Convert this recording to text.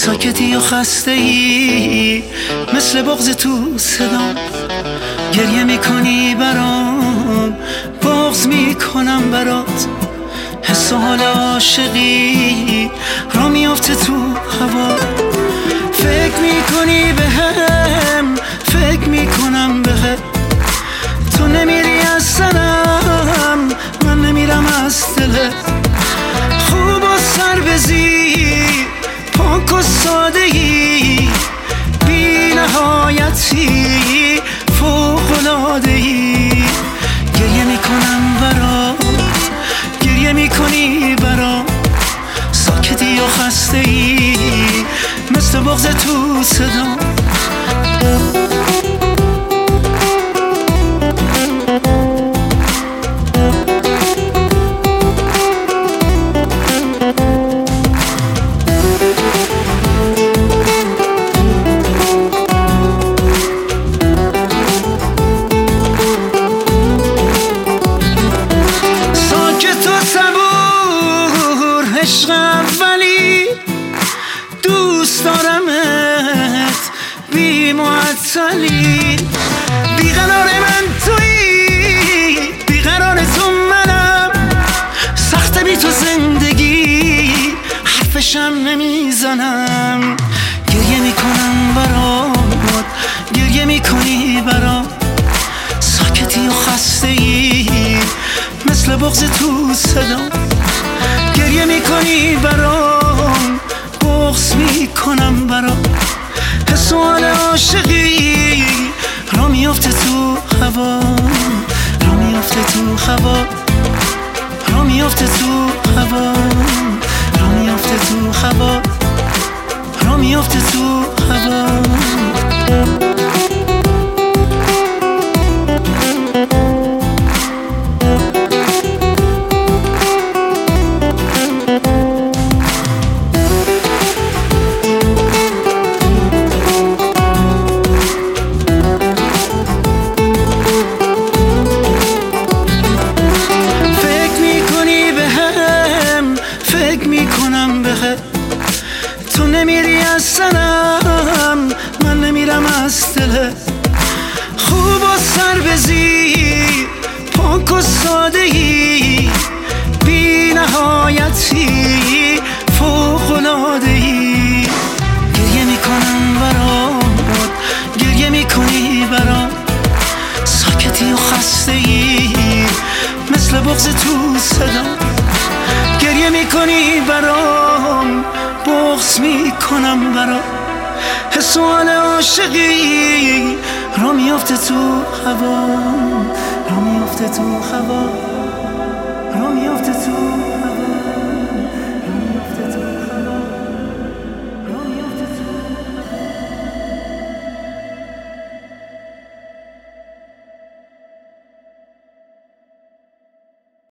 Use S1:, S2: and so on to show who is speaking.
S1: ساکتی و خسته ای مثل بغض تو صدا. گریه میکنی برام، بغض میکنم برات. حس و حال عاشقی را میافته تو هوا. فکر میکنی بهم، فکر میکنم بهت. تو نمیری از سرم، من نمیرم از دلت. خوب و سر بزیر، پاک و سادهی، بی نهایتی، فوق‌العاده‌ای. گریه میکنم برات، گریه میکنی برام. ساکتی و خسته ای مثل بغض تو صدا. عشق اولی دوست دارمت، بی معطلی. بیقرار من تویی، بیقرار تو منم. سخته بی تو زندگی، حرفشم نمیزنم. گریه میکنم برات، گریه میکنی برام. ساکتی و خسته ای مثل بغض تو صدا. گریه میکنی برام، بغض میکنم برام. حس و حال عاشقی را میافته تو هوا، را میافته تو هوا، را میافته تو هوا، را میافته تو هوا، را میافته تو هوا. تو نمیری از سرم، من نمیرم از دلت. خوب و سر بزیر، پاک و سادهی، بی نهایتی، فوق‌العاده‌ای. گریه میکنم برات، گریه میکنی برام. ساکتی و خسته ای مثل بغض تو صدا. گریه میکنی برام، بغض میکنم برات. حس و حال عاشقی را میافته تو هوا، را میافته تو هوا، را میافته تو